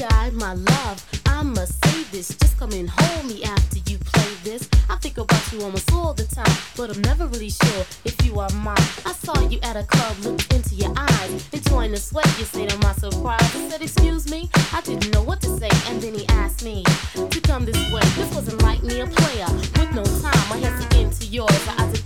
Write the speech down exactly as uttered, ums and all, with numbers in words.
guy, my love, I must say this. Just come and hold me after you play this. I think about you almost all the time, but I'm never really sure if you are mine. I saw you at a club, looked into your eyes, enjoying the sweat. You say to my surprise, I said, excuse me, I didn't know what to say, and then he asked me to come this way. This wasn't like me, a player